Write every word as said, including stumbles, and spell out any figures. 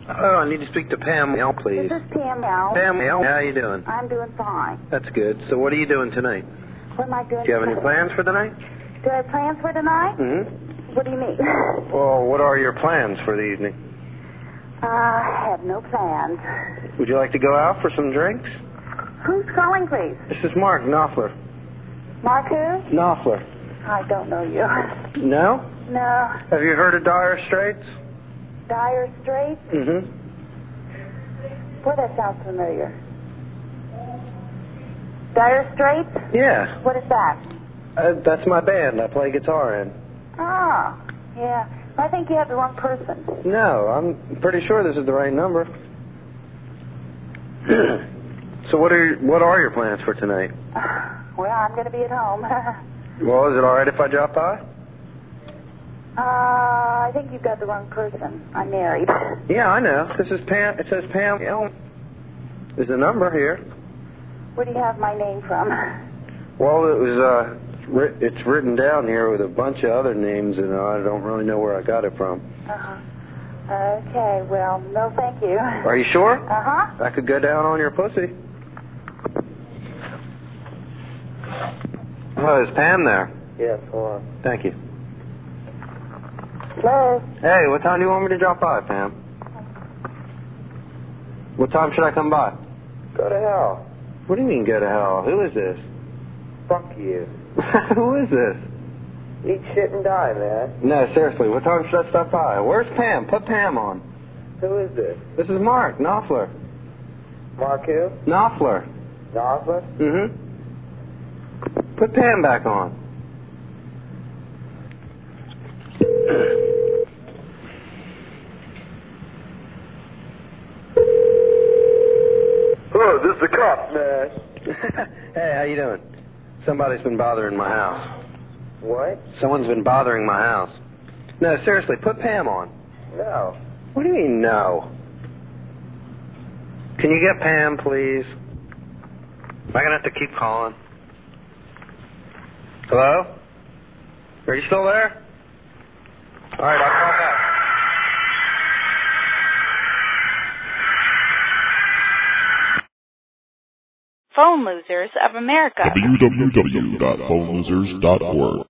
Oh, I need to speak to Pam L, please. This is Pam L. Pam L, how you doing? I'm doing fine. That's good. So what are you doing tonight? What am I doing Do you have tonight? any plans for tonight? Do I have plans for tonight? Mm-hmm. What do you mean? Well, what are your plans for the evening? I have no plans. Would you like to go out for some drinks? Who's calling, please? This is Mark Knopfler. Mark who? Knopfler. I don't know you. No? No. Have you heard of Dire Straits? Dire Straits? Mm-hmm. Boy, that sounds familiar. Dire Straits? Yeah. What is that? Uh, that's my band. I play guitar in. Ah, yeah. I think you have the wrong person. No, I'm pretty sure this is the right number. So what are your, what are your plans for tonight? Well, I'm going to be at home. Well, is it all right if I drop by? uh, I think you've got the wrong person. I'm married. Yeah, I know. This is Pam. It says Pam L. There's a number here. Where do you have my name from? Well, it was. Uh, ri- it's written down here with a bunch of other names, and I don't really know where I got it from. Uh-huh. Okay, well, no thank you. Are you sure? Uh-huh. I could go down on your pussy. Oh, is Pam there? Yes, hold on. Thank you. Hello? Hey, what time do you want me to drop by, Pam? What time should I come by? Go to hell. What do you mean, go to hell? Who is this? Fuck you. Who is this? Eat shit and die, man. No, seriously, what time should I stop by? Where's Pam? Put Pam on. Who is this? This is Mark Knopfler. Mark who? Knopfler. Knopfler? Mm-hmm. Put Pam back on. Oh, this is the cops, man. Hey, how you doing? Somebody's been bothering my house. What? Someone's been bothering my house. No, seriously, put Pam on. No. What do you mean, no? Can you get Pam, please? Am I going to have to keep calling? Hello? Are you still there? All right, I'll call back. Phone Losers of America. w w w dot phone losers dot org